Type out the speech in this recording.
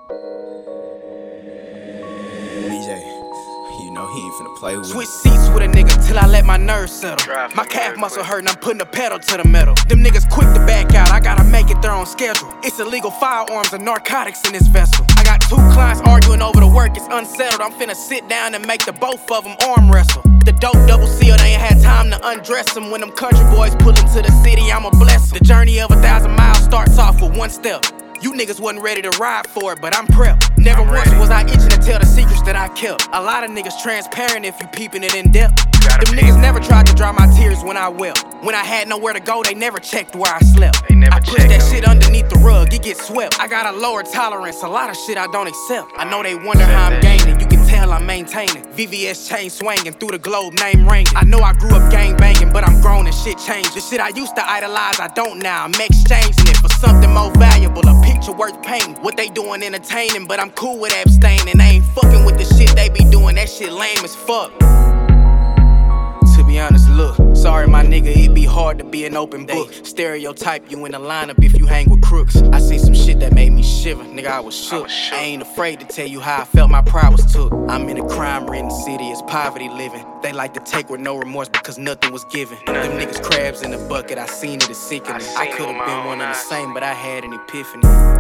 DJ, you know he ain't finna play with Switch seats with a nigga till I let my nerves settle. My calf muscle hurt and I'm putting the pedal to the metal. Them niggas quick to back out, I gotta make it their own schedule. It's illegal firearms and narcotics in this vessel. I got two clients arguing over the work, it's unsettled. I'm finna sit down and make the both of them arm wrestle. The dope double seal, they ain't had time to undress them. When them country boys pull into the city, I'ma bless them. The journey of 1,000 miles starts off with one step. You niggas wasn't ready to ride for it, but I'm prepped. Never once was I itching to tell the secrets that I kept. A lot of niggas transparent if you peeping it in depth. Them niggas never tried to dry my tears when I wept. When I had nowhere to go, they never checked where I slept. I push that shit underneath the rug, it gets swept. I got a lower tolerance, a lot of shit I don't accept. I know they wonder how I'm gaining, you can tell I'm maintaining. VVS chain swinging through the globe, name ringing. I know I grew up gang banging, but I'm grown and shit changed. The shit I used to idolize, I don't now. I'm exchanging it for something more valuable, a picture worth painting. What they doing entertaining, but I'm cool with abstaining. They ain't fucking with the shit they be doing, that shit lame as fuck. To be honest, look, sorry my nigga, it be hard to be an open book. Stereotype you in the lineup if you hang with crooks. I seen some shit that made me shiver, nigga, I was shook. I ain't afraid to tell you how I felt my pride was took. I'm in a crime-ridden city, it's poverty living. They like to take with no remorse because nothing was given. Them niggas crabs in the bucket, I seen it as sickening. I could've been one of the same, but I had an epiphany.